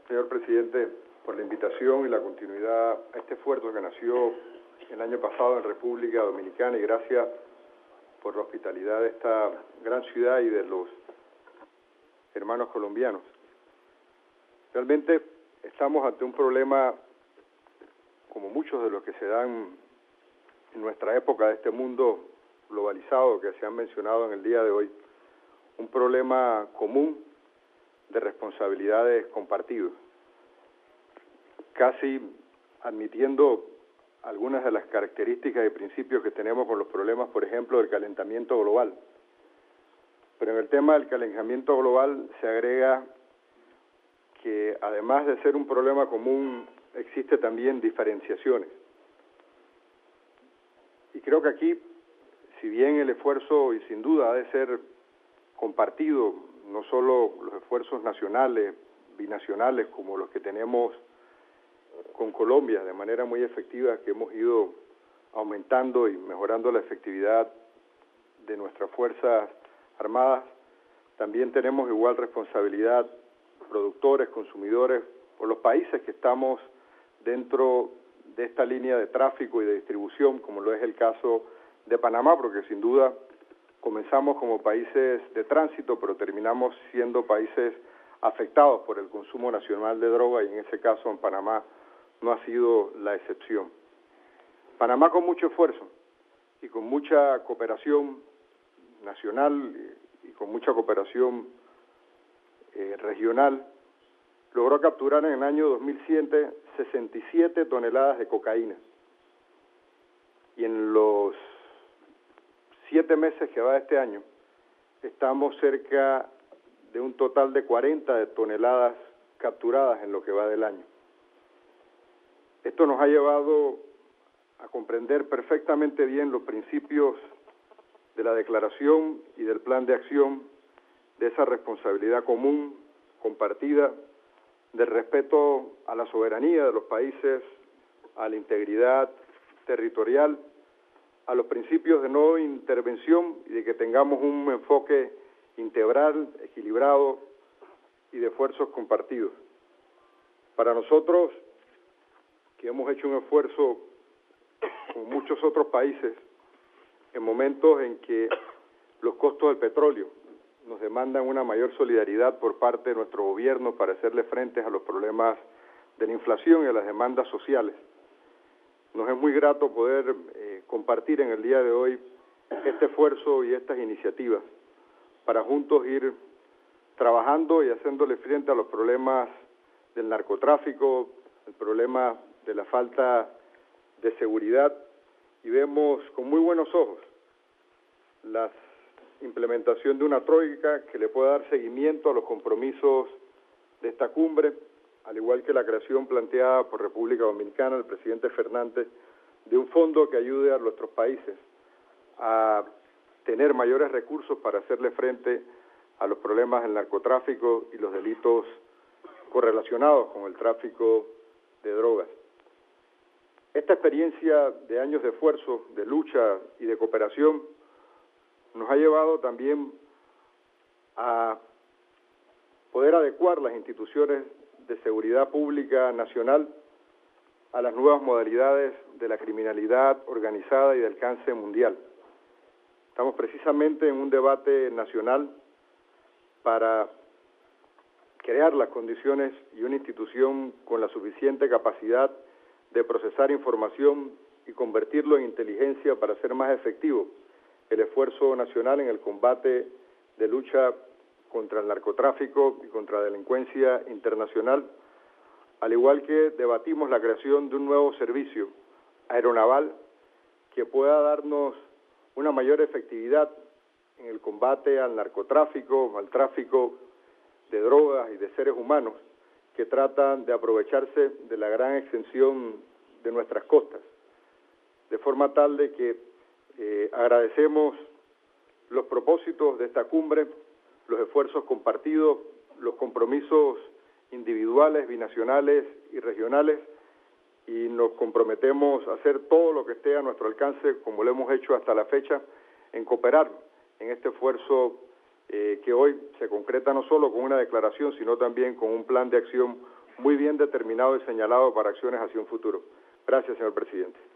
señor presidente, por la invitación y la continuidad a este esfuerzo que nació el año pasado en República Dominicana, y gracias por la hospitalidad de esta gran ciudad y de los hermanos colombianos. Realmente estamos ante un problema, como muchos de los que se dan en nuestra época de este mundo globalizado que se han mencionado en el día de hoy, un problema común de responsabilidades compartidas, casi admitiendo algunas de las características y principios que tenemos con los problemas, por ejemplo, del calentamiento global. Pero en el tema del calentamiento global se agrega que, además de ser un problema común, existe también diferenciaciones. Y creo que aquí, si bien el esfuerzo, y sin duda ha de ser compartido, no solo los esfuerzos nacionales, binacionales, como los que tenemos con Colombia, de manera muy efectiva, que hemos ido aumentando y mejorando la efectividad de nuestras Fuerzas Armadas, también tenemos igual responsabilidad productores, consumidores, o los países que estamos dentro de esta línea de tráfico y de distribución, como lo es el caso de Panamá, porque sin duda comenzamos como países de tránsito, pero terminamos siendo países afectados por el consumo nacional de droga, y en ese caso en Panamá no ha sido la excepción. Panamá, con mucho esfuerzo y con mucha cooperación nacional y con mucha cooperación regional, logró capturar en el año 2007 67 toneladas de cocaína. Y en los 7 meses que va de este año, estamos cerca de un total de 40 toneladas capturadas en lo que va del año. Esto nos ha llevado a comprender perfectamente bien los principios de la declaración y del plan de acción, de esa responsabilidad común, compartida, del respeto a la soberanía de los países, a la integridad territorial, a los principios de no intervención y de que tengamos un enfoque integral, equilibrado y de esfuerzos compartidos. Para nosotros, que hemos hecho un esfuerzo con muchos otros países, en momentos en que los costos del petróleo nos demandan una mayor solidaridad por parte de nuestro gobierno para hacerle frente a los problemas de la inflación y a las demandas sociales, nos es muy grato poder compartir en el día de hoy este esfuerzo y estas iniciativas para juntos ir trabajando y haciéndole frente a los problemas del narcotráfico, el problema de la falta de seguridad, y vemos con muy buenos ojos la implementación de una troika que le pueda dar seguimiento a los compromisos de esta cumbre, al igual que la creación planteada por República Dominicana, el presidente Fernández, de un fondo que ayude a nuestros países a tener mayores recursos para hacerle frente a los problemas del narcotráfico y los delitos correlacionados con el tráfico de drogas. Esta experiencia de años de esfuerzo, de lucha y de cooperación nos ha llevado también a poder adecuar las instituciones de seguridad pública nacional a las nuevas modalidades de la criminalidad organizada y de alcance mundial. Estamos precisamente en un debate nacional para crear las condiciones y una institución con la suficiente capacidad de procesar información y convertirlo en inteligencia para hacer más efectivo el esfuerzo nacional en el combate de lucha contra el narcotráfico y contra la delincuencia internacional, al igual que debatimos la creación de un nuevo servicio aeronaval que pueda darnos una mayor efectividad en el combate al narcotráfico, al tráfico de drogas y de seres humanos que tratan de aprovecharse de la gran extensión de nuestras costas, de forma tal de que agradecemos los propósitos de esta cumbre, los esfuerzos compartidos, los compromisos individuales, binacionales y regionales, y nos comprometemos a hacer todo lo que esté a nuestro alcance, como lo hemos hecho hasta la fecha, en cooperar en este esfuerzo que hoy se concreta no solo con una declaración, sino también con un plan de acción muy bien determinado y señalado para acciones hacia un futuro. Gracias, señor presidente.